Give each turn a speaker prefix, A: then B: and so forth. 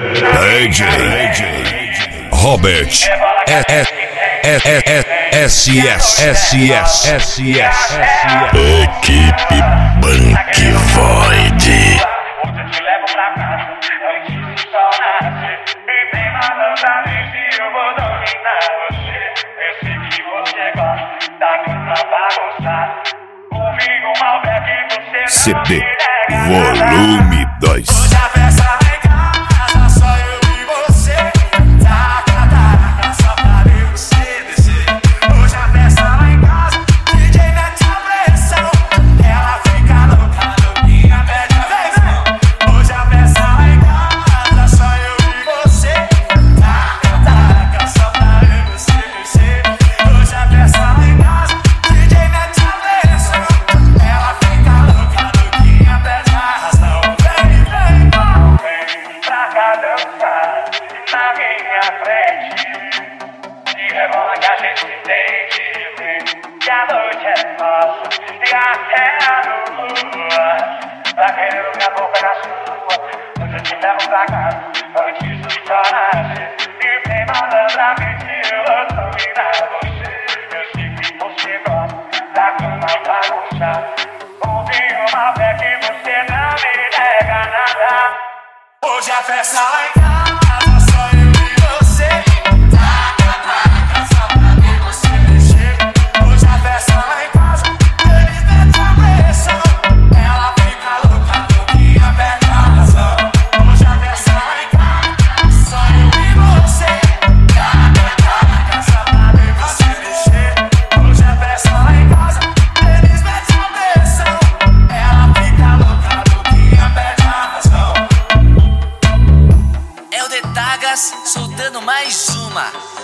A: DJ Robert SS. Equipe Bank Void. CD Volume 2.
B: Que a noite é nossa e a terra do lua. Pra querer minha boca na sua, hoje eu te levo pra casa antes do sol nascer. E vem malandramente eu dominar você. Eu sei que você gosta da cama bagunçada. Ouvi uma fé que você não me nega nada. Hoje a festa lá em casa, só eu e você.
C: Soltando mais uma.